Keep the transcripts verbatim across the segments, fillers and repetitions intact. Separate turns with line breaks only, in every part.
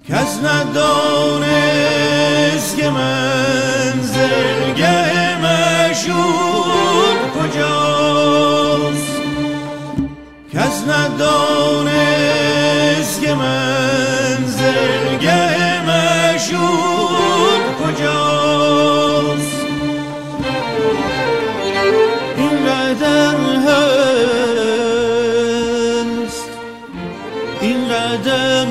کس ندانست که منزلگه معشوق کجاست، کس ندانست که منزلگه معشوق کجاست. اینقدر هست، اینقدر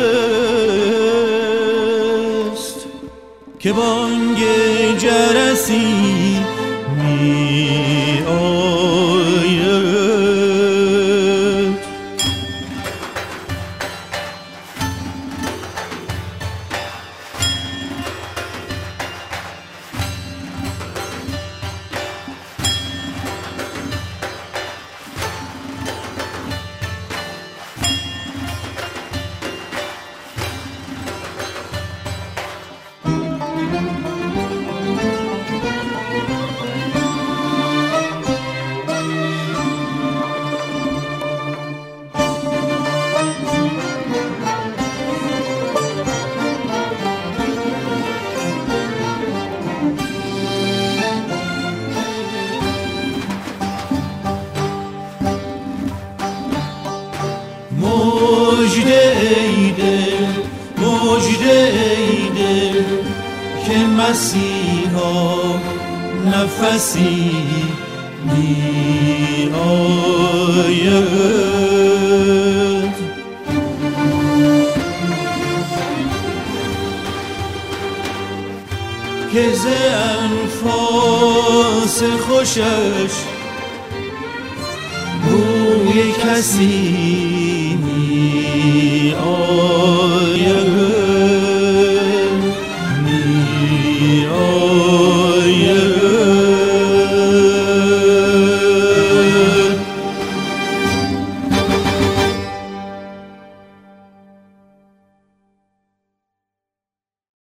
هست که بانگ جرسی می آید. مژده ای دل، مژده ای دل که مسیحا نفسی می آید. که ز انفاس خوشش بوی کسی می آید.